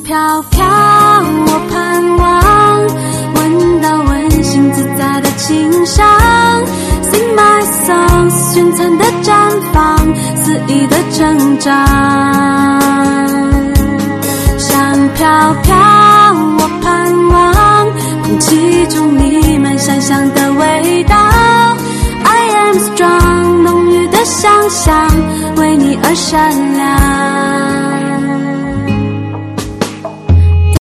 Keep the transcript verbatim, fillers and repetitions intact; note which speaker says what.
Speaker 1: 飘飘，我盼望闻到温馨自在的清香。Sing my song， 璀璨的绽放，肆意的成长。香飘飘，我盼望空气中弥漫香香的味道。I am strong， 浓郁的想象为你而闪亮。